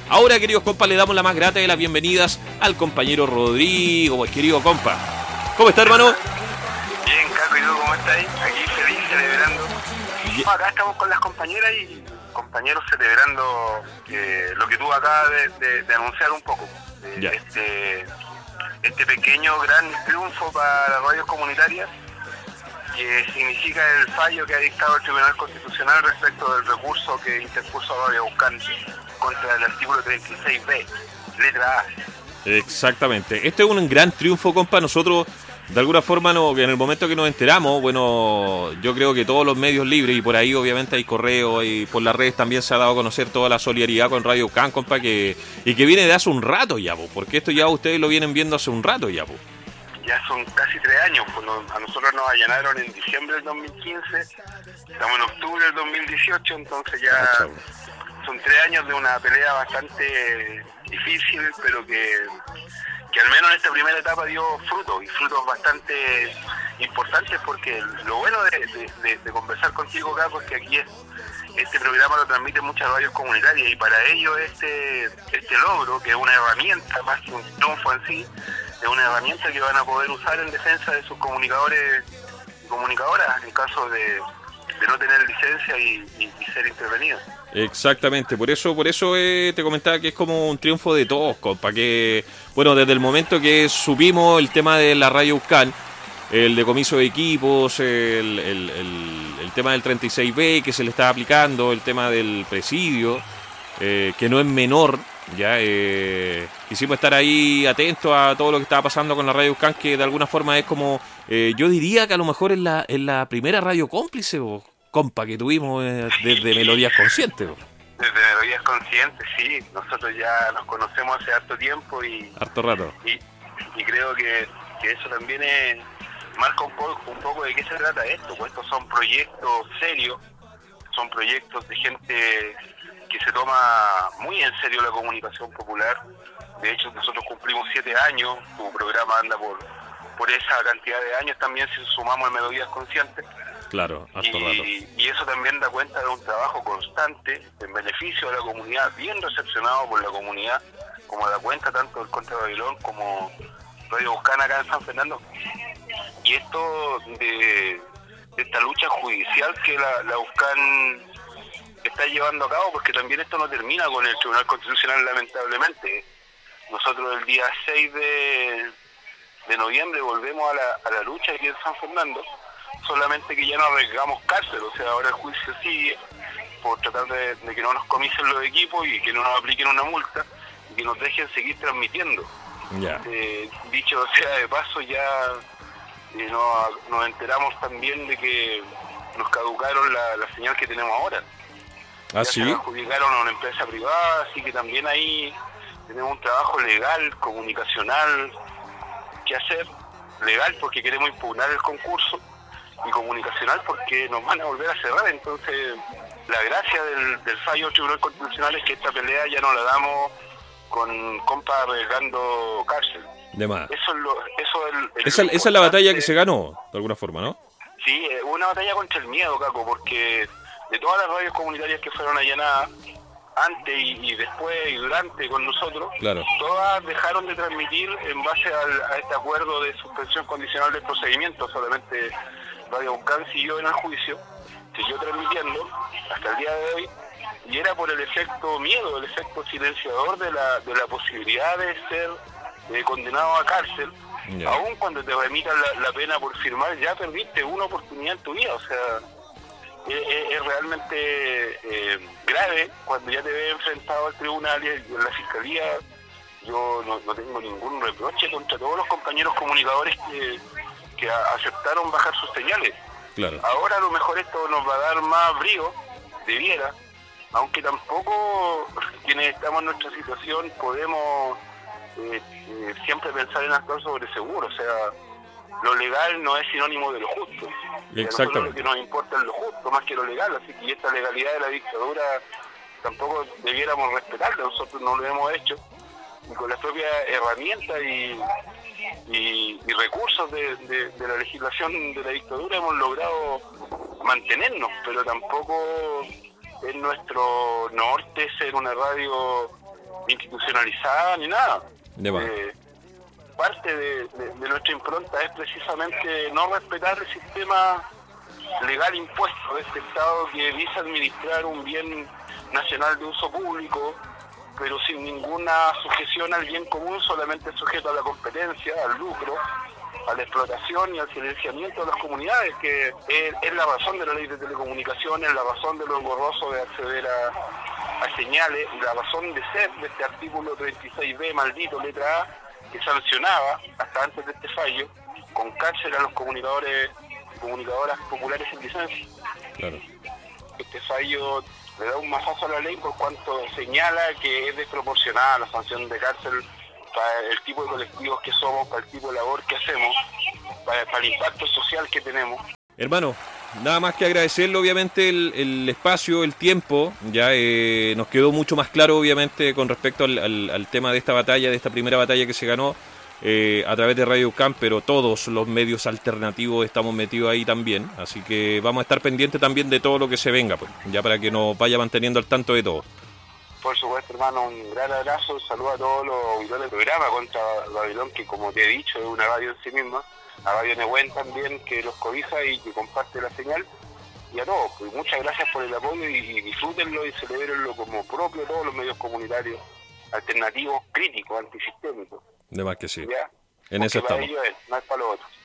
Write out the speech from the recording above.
Ahora, queridos compas, le damos la más grata de las bienvenidas al compañero Rodrigo, pues, querido compa. ¿Cómo está, hermano? Bien, Caco, ¿y tú cómo estás ahí? Aquí feliz, celebrando. Acá estamos con las compañeras y compañeros celebrando lo que tú acabas de anunciar un poco. Este pequeño, gran triunfo para las radios comunitarias, que significa el fallo que ha dictado el Tribunal Constitucional respecto del recurso que interpuso Radio Aucán contra el artículo 36B, letra A. Exactamente. Este es un gran triunfo, compa. Nosotros, de alguna forma, en el momento que nos enteramos, bueno, yo creo que todos los medios libres, y por ahí obviamente hay correo, y por las redes también se ha dado a conocer toda la solidaridad con Radio Aucán, compa, y que viene de hace un rato ya, po, porque esto ya ustedes lo vienen viendo hace un rato ya, po. Ya son casi 3 años, pues a nosotros nos allanaron en diciembre del 2015, estamos en octubre del 2018, entonces ya son 3 años de una pelea bastante difícil, pero que al menos en esta primera etapa dio frutos, y frutos bastante importantes, porque lo bueno de conversar contigo, Caco, es que aquí este programa lo transmiten muchas radios comunitarias, y para ello este logro, que es una herramienta más que un triunfo en sí, es una herramienta que van a poder usar en defensa de sus comunicadores y comunicadoras en caso de no tener licencia y ser intervenidos. Exactamente, por eso te comentaba que es como un triunfo de todos, compa, que bueno, desde el momento que supimos el tema de la Radio Aucán, el decomiso de equipos, el tema del 36B que se le está aplicando, el tema del presidio, que no es menor, ya quisimos estar ahí atentos a todo lo que estaba pasando con la Radio Aucán, que de alguna forma es como, yo diría que a lo mejor es la primera radio cómplice, compa, que tuvimos desde Melodías Conscientes. Desde Melodías Conscientes, sí, nosotros ya nos conocemos hace harto tiempo y harto rato. Y creo que eso también marca un poco de qué se trata esto, pues estos son proyectos serios, son proyectos de gente que se toma muy en serio la comunicación popular. De hecho, nosotros cumplimos 7 años, tu programa anda por esa cantidad de años también, si sumamos el Melodías Conscientes. Claro, harto rato. Y eso también da cuenta de un trabajo constante en beneficio de la comunidad, bien recepcionado por la comunidad, como da cuenta tanto el Contra Babilón como Radio Aucán acá en San Fernando. Y esto de esta lucha judicial que la Aucán está llevando a cabo, porque también esto no termina con el Tribunal Constitucional, lamentablemente. Nosotros el día 6 de noviembre volvemos a la lucha aquí en San Fernando, solamente que ya no arriesgamos cárcel, o sea, ahora el juicio sigue por tratar de que no nos comisen los equipos y que no nos apliquen una multa y que nos dejen seguir transmitiendo. Yeah. Dicho sea de paso, ya nos enteramos también de que nos caducaron la señal que tenemos ahora. ¿Ah, ya sí? Se la adjudicaron a una empresa privada, así que también ahí tenemos un trabajo legal, comunicacional que hacer. Legal porque queremos impugnar el concurso, y comunicacional porque nos van a volver a cerrar. Entonces, la gracia del fallo del Tribunal Constitucional es que esta pelea ya no la damos con compas arriesgando cárcel. De más. Esa es la batalla que se ganó, de alguna forma, ¿no? Sí, una batalla contra el miedo, Caco, porque de todas las radios comunitarias que fueron allanadas, antes y después y durante con nosotros, claro, todas dejaron de transmitir en base a este acuerdo de suspensión condicional del procedimiento. Solamente Radio Aucán siguió en el juicio, siguió transmitiendo hasta el día de hoy, y era por el efecto miedo, el efecto silenciador de la posibilidad de ser condenado a cárcel. Yeah. Aún cuando te remitan la pena por firmar, ya perdiste una oportunidad en tu vida. O sea, es realmente grave cuando ya te ves enfrentado al tribunal y en la fiscalía. Yo no tengo ningún reproche contra todos los compañeros comunicadores que aceptaron bajar sus señales. Claro. Ahora a lo mejor esto nos va a dar más brío, debiera, aunque tampoco quienes estamos en nuestra situación podemos siempre pensar en actuar sobre seguro. O sea, lo legal no es sinónimo de lo justo. Exacto. Lo que nos importa es lo justo más que lo legal, así que esta legalidad de la dictadura tampoco debiéramos respetarla. Nosotros no lo hemos hecho, y con las propias herramientas y recursos de la legislación de la dictadura hemos logrado mantenernos, pero tampoco es nuestro norte ser una radio institucionalizada ni nada. De más. Parte de nuestra impronta es precisamente no respetar el sistema legal impuesto de este Estado que visa administrar un bien nacional de uso público, pero sin ninguna sujeción al bien común, solamente sujeto a la competencia, al lucro, a la explotación y al silenciamiento de las comunidades, que es la razón de la ley de telecomunicaciones, la razón de lo engorroso de acceder a señales, y la razón de ser de este artículo 36B, maldito, letra A, que sancionaba, hasta antes de este fallo, con cárcel a los comunicadores y comunicadoras populares sin licencia. Claro. Este fallo le da un mazazo a la ley por cuanto señala que es desproporcionada la sanción de cárcel para el tipo de colectivos que somos, para el tipo de labor que hacemos, para el impacto social que tenemos. Hermano, nada más que agradecerle obviamente el espacio, el tiempo, ya nos quedó mucho más claro obviamente con respecto al tema de esta batalla, de esta primera batalla que se ganó a través de Radio UCAN, pero todos los medios alternativos estamos metidos ahí también, así que vamos a estar pendientes también de todo lo que se venga, pues, ya para que nos vaya manteniendo al tanto de todo. Por supuesto, hermano, un gran abrazo, saludo a todos los auditores del programa Contra Babilón, que como te he dicho es una radio en sí misma, a Radio Nehuen también, que los cobija y que comparte la señal, y a todos, pues muchas gracias por el apoyo y disfrútenlo y celebrenlo como propio todos los medios comunitarios alternativos, críticos, antisistémicos. De más que sí. ¿Ya? En eso para estamos. ellos no es para los otros.